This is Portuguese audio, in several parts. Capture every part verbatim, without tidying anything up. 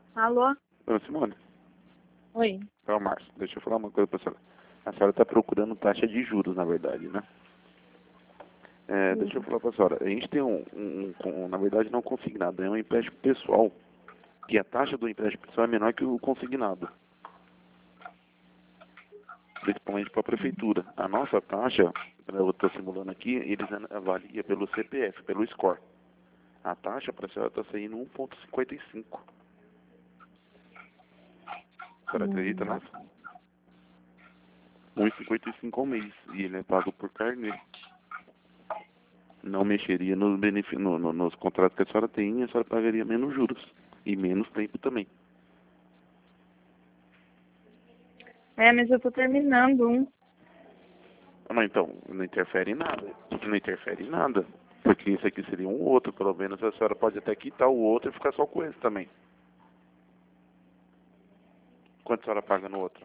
Alô? Ô, Simone, Oi. é o Márcio. Deixa eu falar uma coisa pra senhora. A senhora está procurando taxa de juros, na verdade, né? É, deixa eu falar pra senhora. A gente tem um, um, um, na verdade, não consignado. É um empréstimo pessoal. Que a taxa do empréstimo pessoal é menor que o consignado. Principalmente para a prefeitura. A nossa taxa, eu estou simulando aqui, eles avaliam pelo C P F, pelo score. A taxa para a senhora está saindo um vírgula cinquenta e cinco. A senhora acredita nessa? um vírgula cinquenta e cinco ao mês. E ele é pago por carnê. Não mexeria nos, benefícios, no, no, nos contratos que a senhora tem, e a senhora pagaria menos juros. E menos tempo também. É, mas eu tô terminando um. Não, então, não interfere em nada. Não interfere em nada. Porque isso aqui seria um outro, pelo menos a senhora pode até quitar o outro e ficar só com esse também. Quanto a senhora paga no outro?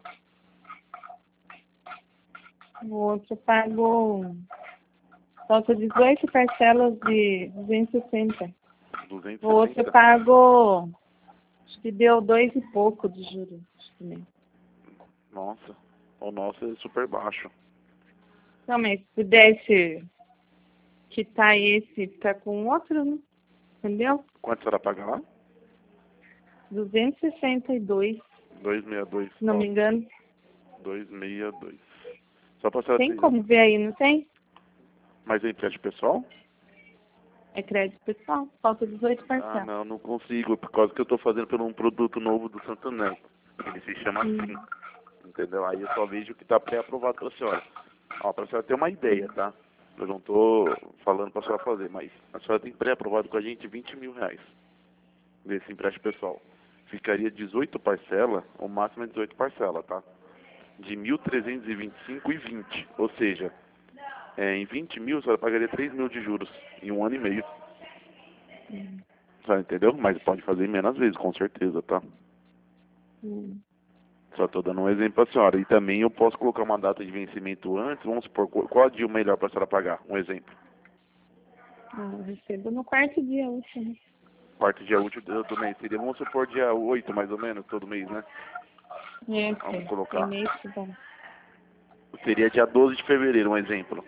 O outro pagou. Falta dezoito parcelas de duzentos e sessenta. duzentos O e outro sessenta? pagou. Acho que deu dois e pouco de juros. Acho que nem. Nossa, o nosso é super baixo. Não, mas se pudesse quitar esse e ficar com o outro, né? Entendeu? Quanto a senhora paga lá? duzentos e sessenta e dois, duzentos e sessenta e dois. se não Ó, me engano. duzentos e sessenta e dois. Só pra senhora Tem ter. como ver aí, não tem? Mas é empréstimo pessoal? É crédito pessoal. Falta dezoito Ah, parcelas. não, não consigo, por causa que eu estou fazendo por um produto novo do Santander. Ele se chama assim, Hum. entendeu? Aí eu só vejo que está pré-aprovado pela senhora. Ó, para a senhora ter uma ideia, tá? Eu não estou falando para a senhora fazer, mas a senhora tem pré-aprovado com a gente vinte mil reais desse empréstimo pessoal. Ficaria dezoito parcelas, o máximo é dezoito parcelas, tá? De mil trezentos e vinte e cinco e vinte. Ou seja, é, em vinte mil a senhora pagaria três mil de juros em um ano e meio. Hum. Tá, entendeu? Mas pode fazer menos vezes, com certeza, tá? Hum. Só estou dando um exemplo para a senhora. E também eu posso colocar uma data de vencimento antes. Vamos supor, qual qual dia o melhor para a senhora pagar? Um exemplo. Ah, eu recebo no quarto dia útil, né? Quarto dia útil do, do mês. Seria, vamos supor, dia oito mais ou menos, todo mês, né? É, Vamos tem. Tem colocar. mês que dá. Seria dia doze de fevereiro, um exemplo.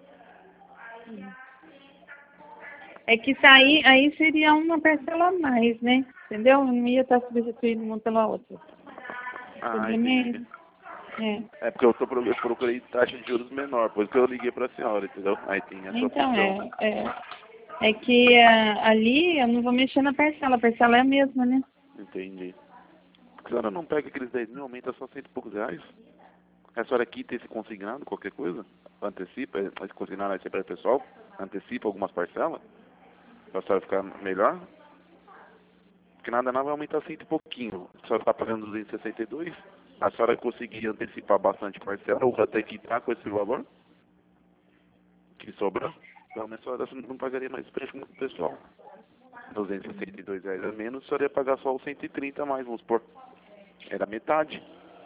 É que isso aí, aí seria uma parcela a mais, né? Entendeu? Eu não ia estar substituindo uma pela outra. O Ah, problema é entendi. esse. É. É porque eu, tô, pro- eu procurei taxa de juros menor, por isso que eu liguei para a senhora, entendeu? Aí tem essa Então, opção, né? é, é, é que ah, ali eu não vou mexer na parcela. A parcela é a mesma, né? Entendi. A senhora não pega aqueles dez mil, aumenta só cento e poucos reais? A senhora quita esse consignado, qualquer coisa? Antecipa, esse consignado aí sempre é pessoal? Antecipa algumas parcelas? Pra senhora ficar melhor? Porque nada nada vai aumentar cento e pouquinho. A senhora está pagando duzentos e sessenta e dois? A senhora conseguir antecipar bastante parcela ou até quitar com esse valor? Que sobra? Pelo menos a senhora não pagaria mais empréstimo com o pessoal. duzentos e sessenta e dois reais a menos, a senhora ia pagar só os cento e trinta a mais, vamos supor. Era metade.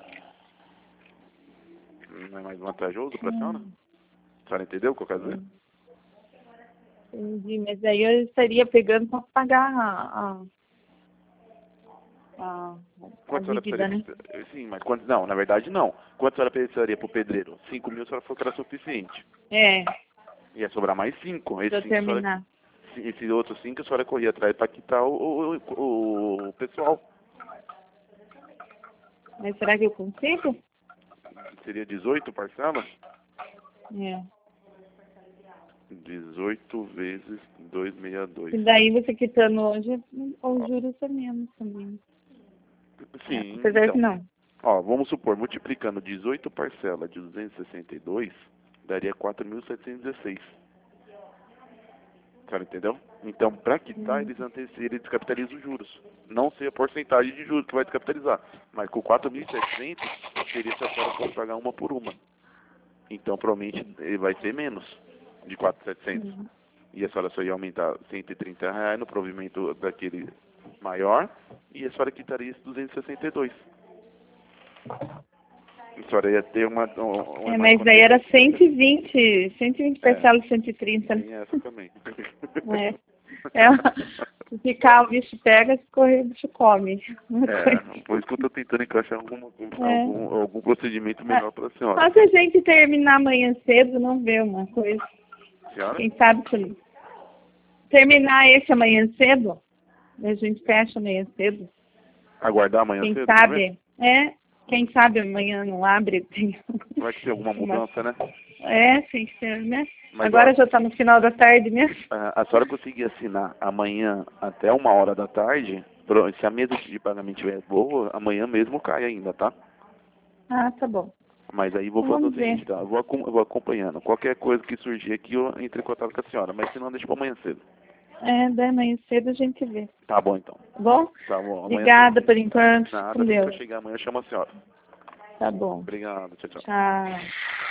Não é mais vantajoso para a senhora? Hum, A senhora entendeu o que eu quero dizer? hum, entendi. Mas aí eu estaria pegando para pagar a, a, a, a Quanto a senhora dívida, né? precisaria? Sim, mas quanto? Não, na verdade não. Quanto a senhora precisaria para o pedreiro? cinco mil a senhora falou que era suficiente. É, Ia sobrar mais cinco. Esse para cinco a senhora, terminar. esse outro cinco a senhora corria atrás para quitar o, o, o, o pessoal. Mas será que eu consigo? Seria dezoito parcelas? É. dezoito vezes duzentos e sessenta e dois. E daí você quitando hoje, os juros é menos também. É, Sim, apesar que então. não. Ó, vamos supor, multiplicando dezoito parcelas de duzentos e sessenta e dois, daria quatro mil setecentos e dezesseis. A senhora entendeu? Então, para quitar, Hum. eles, antecipam, eles descapitalizam os juros. Não sei a porcentagem de juros que vai descapitalizar. Mas com quatro mil e setecentos, seria se a senhora fosse pagar uma por uma. Então, provavelmente, ele vai ser menos de quatro mil e setecentos. Hum. E a senhora só ia aumentar cento e trinta reais no provimento daquele maior. E a senhora quitaria esse duzentos e sessenta e dois. A senhora ia ter uma, uma, É, uma mas daí economia. era cento e vinte, cento e vinte É, parcelas, cento e trinta. tem essa também. É. É, se ficar, o bicho pega, se correr, o bicho come. É, por isso que eu tô tentando encaixar alguma, É. algum, algum procedimento melhor para a senhora. Só se a gente terminar amanhã cedo, não vê uma coisa. Senhora? Quem sabe se terminar esse amanhã cedo, a gente fecha amanhã cedo. Aguardar amanhã Quem cedo? pra ver? sabe, é, quem sabe amanhã não abre. Tem... Vai ter alguma mudança, né? É, tem que ser, né? Mas, Agora ó, já tá no final da tarde mesmo. a senhora conseguir assinar amanhã até uma hora da tarde, pro- se a mesa de pagamento estiver boa, amanhã mesmo cai ainda, tá? Ah, tá bom. Mas aí vou Vamos fazer o seguinte, ver. tá? Eu vou, acom- eu vou acompanhando. Qualquer coisa que surgir aqui, eu entro em contato com a senhora. Mas se não, deixa pra amanhã cedo. É, daí amanhã cedo a gente vê. Tá bom, então. Tá bom? Tá bom. Amanhã Obrigada por enquanto. Nada, Com assim que eu Deus. chegar amanhã, eu chamo a senhora. Tá bom. Obrigado. Tchau, tchau. Tchau.